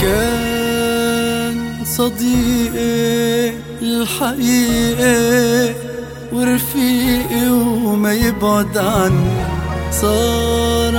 كان صديقي الحقيقي ورفيقي وما يبعد عني، صار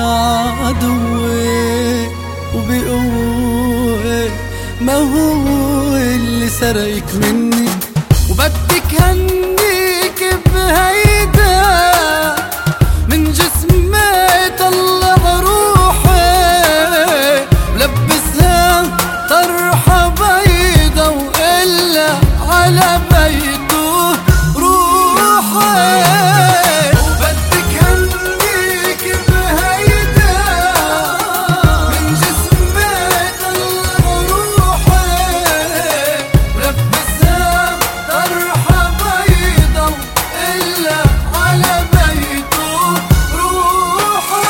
عدوي وبقوي، ما هو اللي سرقك مني. وبدك هنيك بهيدا من جسمي طلع روحي، ولبسها طرحة بيضا وإلا على بيته روحي. وبدك هنيك بهيدا من جسمي طلع روحي، ولبسها طرحة بيضا وإلا على بيته روحي.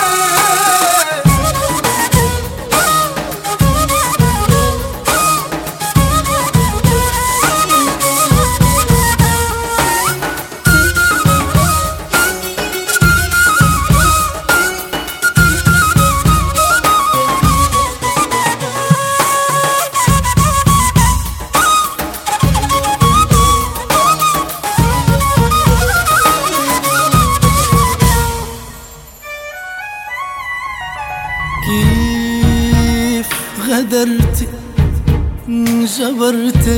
كيف غدرتي انجبرتي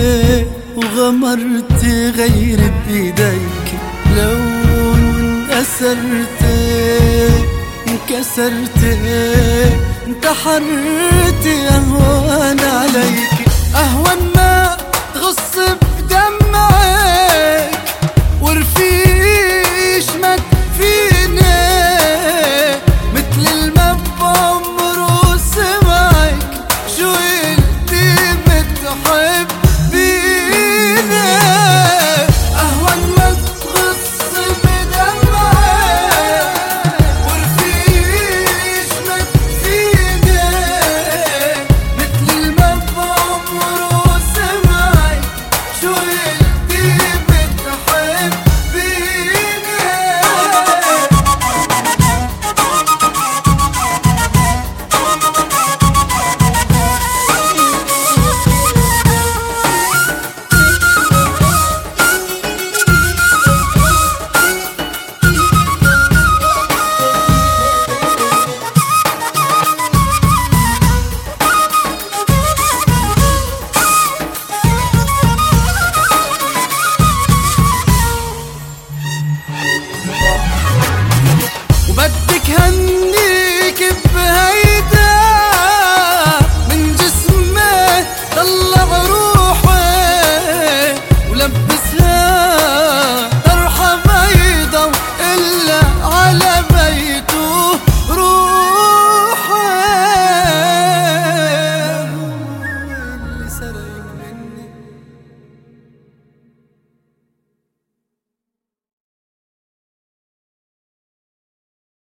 وغمرتي غير بيديك، لو انكسرتي انكسرتي انتحرتي، أهون عليك أهون ما تغص بدمعي